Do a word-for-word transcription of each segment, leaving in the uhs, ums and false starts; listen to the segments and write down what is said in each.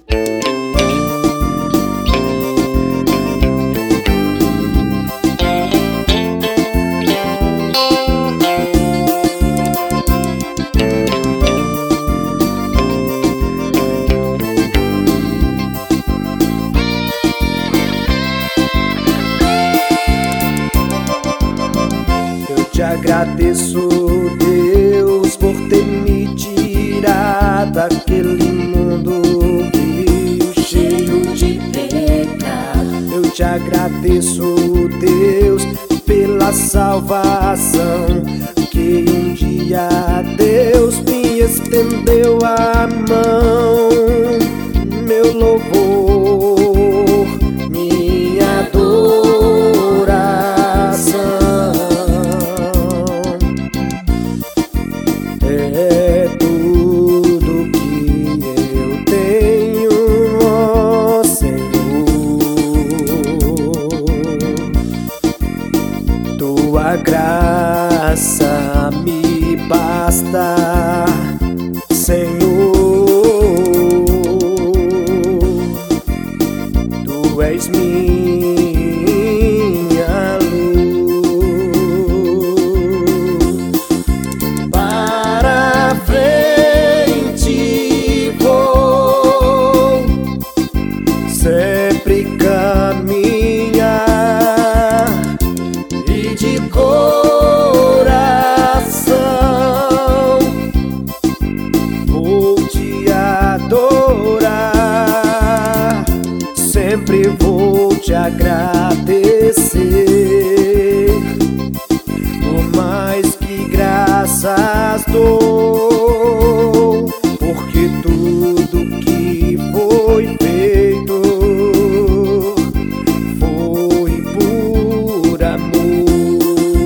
Te agradeço, Deus, por ter me tirado daquele mundo vil, cheio de pecado. Eu te agradeço, Deus, pela salvação, que um dia Deus me estendeu a mão. Meu louvor, minha adoração é tudo que eu tenho, ó Senhor. Tua graça me basta, Senhor. Tu és minha luz. Para frente vou, sempre caminhar, e de coração vou te adorar, sempre vou te agradecer, por mais que graças dou, porque tudo que foi feito foi por amor.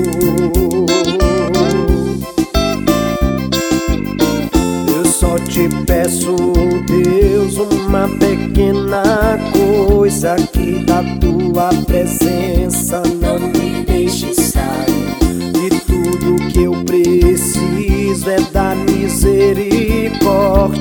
Eu só te peço, Deus, uma pequena coisa, que da tua presença não me deixe sair. E tudo que eu preciso é da misericórdia